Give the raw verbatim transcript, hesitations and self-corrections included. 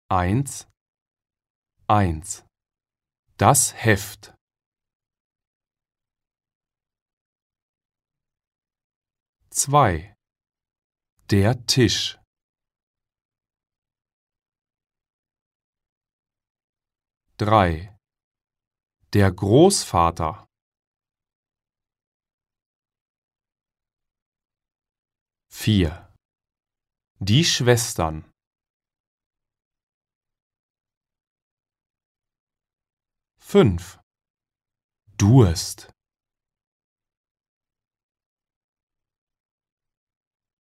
Eins, eins. Das Heft. Zwei. Der Tisch. Drei. Der Großvater. Vier. Die Schwestern. Fünf. Durst.